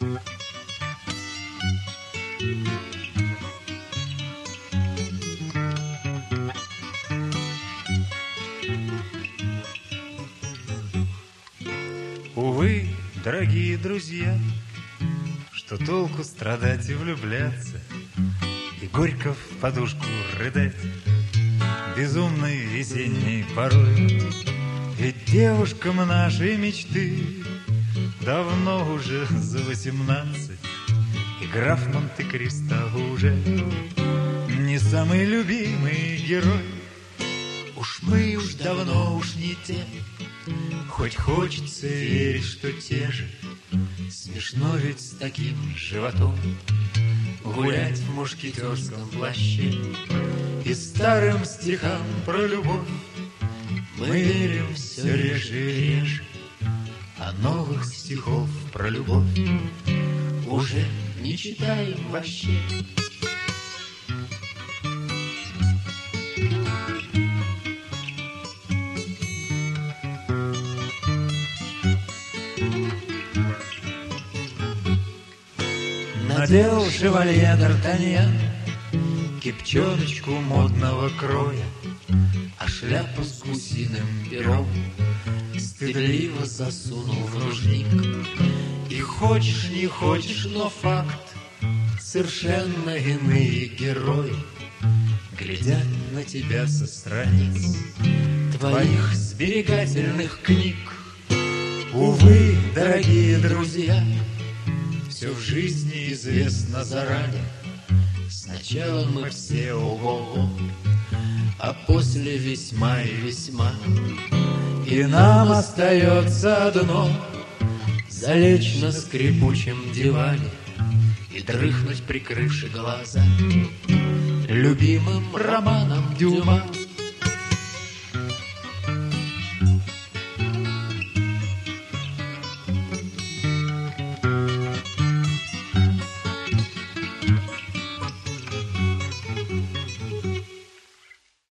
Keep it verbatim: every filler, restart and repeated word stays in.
Увы, дорогие друзья, что толку страдать и влюбляться, и горько в подушку рыдать безумной весенней порой. Ведь девушкам нашей мечты давно уже за восемнадцать, и граф Монте-Кристо уже не самый любимый герой. Уж мы уж давно уж не те, хоть хочется верить, что те же. Смешно ведь с таким животом гулять в мушкетерском плаще и старым стихам про любовь мы верим все реже и реже, а новых стихов про любовь уже не читаем вообще. Надел шевалье Д'Артаньян кепчоночку модного кроя, а шляпу с гусиным пером стыдливо засунул в нужник. И хочешь, не хочешь, но факт, совершенно иные герои глядят на тебя со страниц твоих сберегательных книг. Увы, дорогие друзья, все в жизни известно заранее. Сначала мы все ого-го, а после весьма и весьма. И нам остается одно — залечь на скрипучем диване и дрыхнуть, прикрывши глаза, любимым романом Дюма.